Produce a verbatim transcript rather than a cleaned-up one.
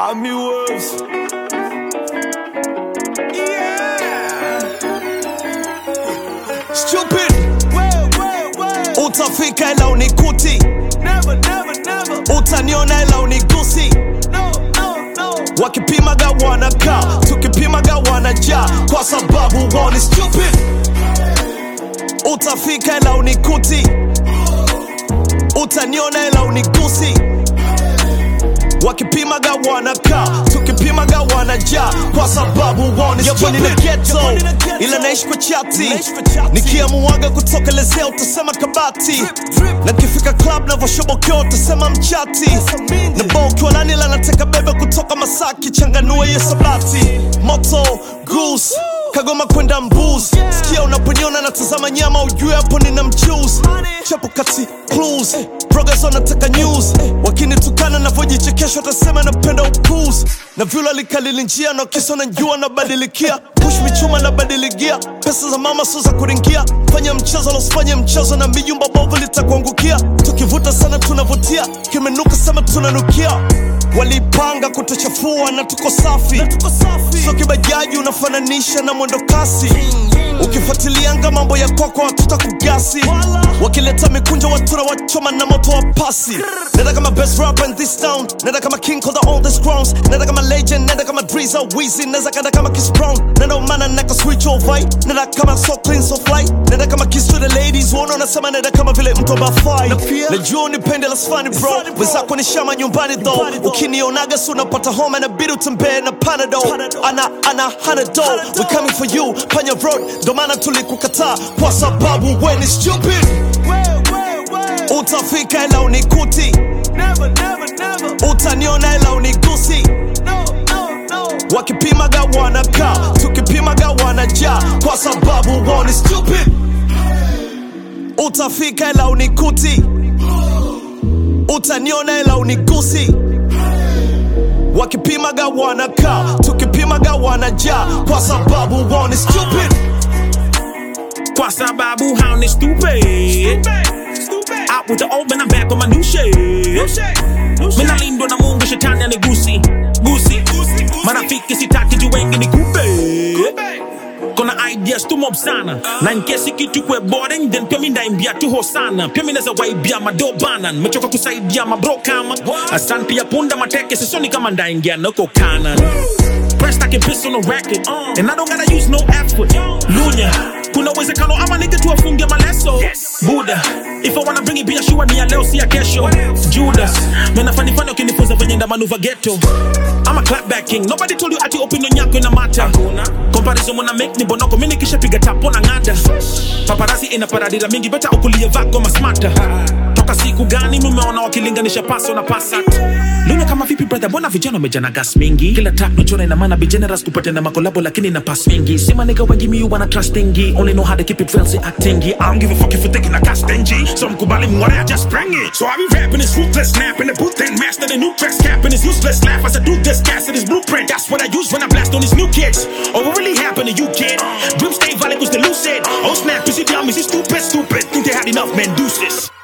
Army Wolves. Yeah. Stupid. Well, well, well. Utafika ila unikuti. Never, never, never. Utaniona ila unigusi. No, no, no. Wakipimaga wanakaa, tukipimaga wanajaa, kwa sababu wao ni stupid. Utafika ila unikuti. Utaniona ila unigusi. Wakipimaga wanakaa, tukipimaga wanajaa, kwa sababu wao ni stupid. Yapo nina ghetto, ila naishi kwa chati. Nikiamuaga kutokelezea utasema kabati. Na kifika club na voshobokeo utasema mchati. Na bao kiwa nani ila nateka bebe kutoka Masaki. Changanua ye sabati. Moto, goose, Kagoma kwenda mbuzi. Sikia unaponiona natazama nyama ujue hapo nina mchuzi. Chapo kati clues, progress wanataka news. Wakinitukana na vojichekesho watasema napenda upuzi. Na vyula likalili njia na kisa na njua na badilikia. Push michuma na badiligia. Pesa za mama suza kuringia. Fanya mchezo losifanye mchezo na mijumba bovu litakuangukia. Tukivuta sana tunavutia, kimenuka sema tunanukia. Walipanga kutuchafua na tuko safi. So kibajaji unafananisha na mwendo kasi. Ukifuatilianga mambo ya kwako watuta kugasi. Wakileta mikunjo watura wachoma na moto wa pasi. Nenda kama best rapper in this town. Nenda kama king of the oldest crowns. Nenda kama legend, nenda kama Drizza, Weezy. Nenda kanda kama Chris Brown. Nenda umana neka switch over. Nenda kama so clean so fly. Nenda kama kiss to the ladies. Wono unasema nenda kama vile mtu abafai. Najua unipende las funny bro. Wezako ni shama nyumbani though. Ukinionaga su unapata home na bidu tembe na Panadol. Ana, ana, Hanado. We coming for you, Panya Road. Ndo maana tulikukataa, kwa sababu we ni stupid. Utafika ila unikuti. Never, never, never. Utaniona ila unigusi. No, no, no. Wakipimaga wanakaa, tukipimaga wanajaa, kwa sababu wao ni stupid. Utafika ila unikuti. Utaniona ila unigusi. Wakipimaga wanakaa, tukipimaga wanajaa, kwa sababu wao ni stupid. Kwa sababu hao ni stupid. Out with the old man, I'm back on my new shit. Mina lindo na Mungu, shetani anigusi. Gusi, marafiki sitaki juu wengi ni kupe. Kona ideas tu mob sana. Na nkesi kitu kwe boring, then pia minda imbia tu hosana. Pia mineza waibia madobanan. Mechoka kusaidia mabro kama Asan pia punda mateke, sisoni kama nda ingia noko kanan. Pressed I can piss on the record, uh, and I don't gotta use no effort. Lunya, kuna uwezekano ama nige tu afunge maleso. Buddha, if I wanna bring it biashua ni ya leo si ya kesho. Judas, mena fani fani ukinifunza venye nda manuva ghetto. I'm a clapback king, nobody told you ati opinion yako ina mata. Comparison mwana make ni bonoko, mini kisha piga tapo na ngada. Paparazzi ina paradira mingi, beta ukulie vako masmata. Toka siku gani mumeona wakilinganisha paso na pasat. Lunya kama vipi brother, bona vijana mejana gas mingi. Kila track nochora ina mana be generous kupate na makolabo lakini na pass mingi. Sema nigga wengi me you wanna trust thingy. Only know how to keep it real, say actingy. I don't give a fuck if you taking a cast stingy. So mkubali mware I just bring it. So I be rapping this ruthless snap in the booth and master the new tracks capping this useless laugh as I do this cast of this blueprint. That's what I use when I blast on these new kids. Oh what really happened to you kid? Dream stay valid was the lucid. Oh snap, is it dumb, is it stupid, stupid? Think they had enough man deuces.